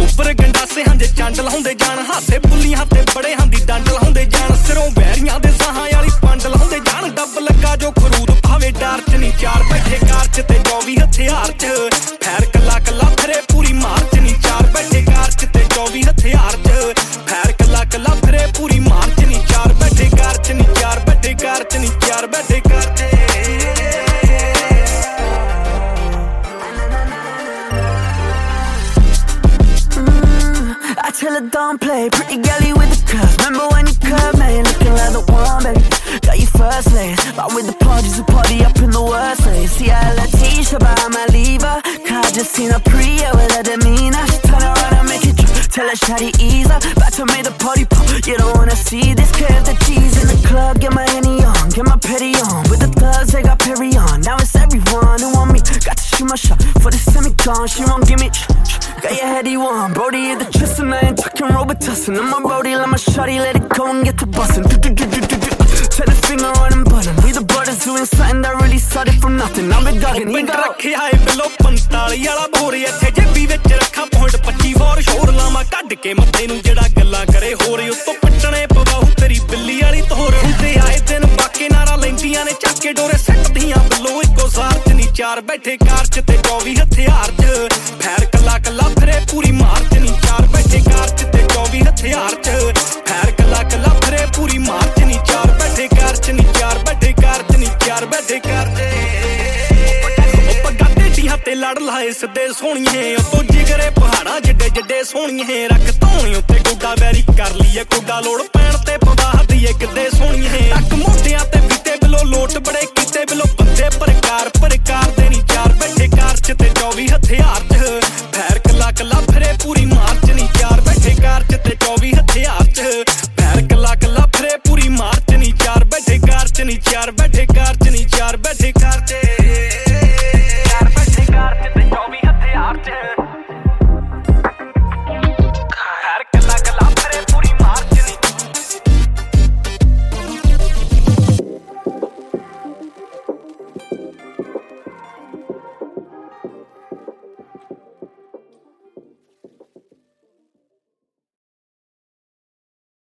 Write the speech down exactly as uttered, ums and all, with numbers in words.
ਗੋਬਰ ਗੰਡਾਸੇ ਹਾਂ ਜੇ ਚੰਡ ਲਾਉਂਦੇ ਜਾਣ ਹਾਸੇ ਬੁੱਲੀਆਂ ਤੇ ਬੜੇ ਹਾਂ ਦੀ ਡੰਡ ਲਾਉਂਦੇ ਜਾਣ ਸਿਰੋਂ ਵੈਰੀਆਂ ਦੇ ਸਾਹਾਂ ਵਾਲੀ ਪੰਡ ਲਾਉਂਦੇ ਜਾਣ ਡੱਬ ਲੱਗਾ ਜੋ ਖਰੂਦ ਭਾਵੇਂ ਡਰ ਚ ਨਹੀਂ ਚਾਰ ਬੈਠੇ ਕਾਰ ਚ ਤੇ ਚੌਵੀ ਹਥਿਆਰ ਚ ਫੈਰ ਕੱਲਾ ਕੱਲਾ ਫਿਰੇ ਪੂਰੀ ਮਾਰਚ ਨਹੀਂ ਚਾਰ ਬੈਠੇ ਕਾਰ ਚ ਤੇ ਚੌਵੀ ਹਥਿਆਰ ਚ ਫੈਰ ਕੱਲਾ ਕੱਲਾ ਫਿਰੇ ਪੂਰੀ ਮਾਰਚ ਨਹੀਂ ਚਾਰ ਬੈਠੇ ਕਾਰ ਚ ਨਹੀਂ ਚਾਰ ਬੈਠੇ ਕਾਰ ਚ ਨਹੀਂ ਚਾਰ ਬੈਠੇ ਕਾਰ ਚ I tell her don't play, pretty girlie with the curves. Remember when you curved, man, you're looking like the one, baby. Got you first lane, but with the parties, we party up in the worst lane. See, I let Tisha, but I might leave her. Cause I just seen her pre-ya with her demeanor. Turn around and make it drop, tell her shawty ease up. About to make the party pop, you don't wanna see this curve, the cheese in the club. Get my Henny on, get my petty on. With the thugs, they got Perry on. Now it's everyone who want me. Got to shoot my shot for the semi-con. She won't give me, got your heady one. Brody hit the tryst and I ain't talking Robitussin. I'm a Brody, let my shawty let it go and get to bustin'. Set a finger on him button. We the brothers doing something that really started from nothing. I'm been dogging, he got ਰੱਖਿਆ ਏ ਬਿਲੋ ਪੰਤਾਲੀ ਵਾਲਾ bore ਇੱਥੇ JB ਵਿੱਚ ਰੱਖਾਂ point ਪੱਚੀ ਵਾਰ ਸ਼ੋਰ ਲਾਵਾਂ ਕੱਢ ਕੇ ਮੱਥੇ ਨੂੰ ਜਿਹੜਾ ਗੱਲਾਂ ਕਰੇ ਹੋਰ ਉੱਤੋਂ ਪੱਟਣੇ ਪਵਾਉ ਤੇਰੀ ਬਿੱਲੀ ਵਾਲੀ ਤੋਰ ਹੁੰਦੇ ਆਏ ਦਿਨ ਬਾਕੇ ਨਾਰਾ ਲੈਂਦੀਆਂ ਨੇ ਚੱਕ ਕੇ ਡੋਰੇ ਸੱਟਦੀਆਂ ਬਿੱਲੋ ਇੱਕੋ ਸਾਰ ਚ ਨਹੀਂ ਚਾਰ ਬੈਠੇ ਕਾਰ ਚ ਤੇ ਚੌਵੀ ਹਥਿਆਰ ਚ ਫੈਰ ਕੱਲਾ ਕੱਲਾ ਫਿਰੇ ਪੂਰੀ ਮਾਰਚ ਨਹੀਂ ਚਾਰ ਬੈਠੇ ਕਾਰ ਚ ਤੇ ਚੌਵੀ ਹਥਿਆਰ ਚ ਫੈਰ ਕੱਲਾ ਕੱਲਾ ਫਿਰੇ ਪੂਰੀ ਮਾਰਚ ਨਹੀਂ ਚਾਰ ਬੈਠੇ ਕਾਰ ਚ ਨਹੀਂ ਚਾਰ ਬੈਠੇ ਕਾਰ ਚ ਨਹੀਂ ਚਾਰ ਬੈਠੇ ਕਾਰ ਚ ਤੇ ਲੜ ਲਾਏ ਸਿੱਧੇ ਸੋਹਣੀਏ ਉੱਤੋਂ ਜਿਗਰੇ ਪਹਾੜਾਂ ਜਿੱਡੇ ਜਿੱਡੇ ਸੋਹਣੀਏ ਰੱਖ ਧੋਣੀ ਉੱਤੇ ਗੋਡਾ ਵੈਰੀ ਕਰ ਲਈਏ ਗੋਡਾ ਲੋੜ ਪੈਣ ਤੇ ਪਵਾ ਦਈਏ ਕਿੱਦੇ